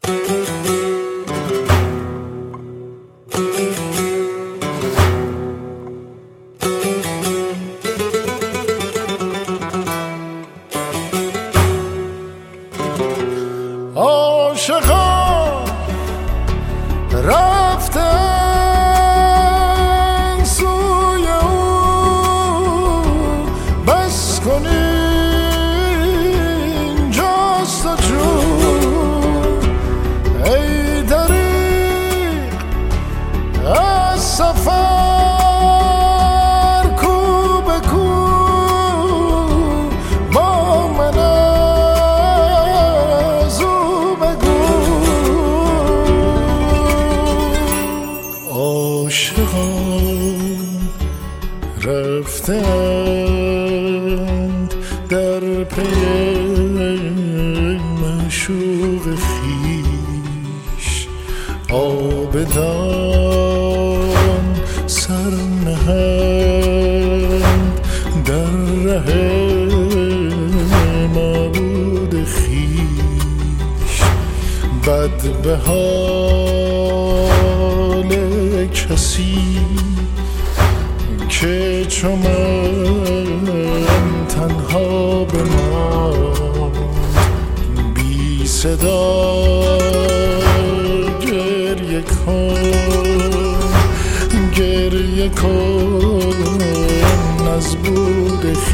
عاشقان رفتن سوی او، بس کن اینجاست و جون ای دریغ از سفر کو به کو با من از او بگو. عاشقان رفتند در پی معشوق خویش، عابدان سر نهند در ره معبود خویش. بد به حال کسی که چو من تنها بماند، بی صدا گریه کن، گریه کن از بود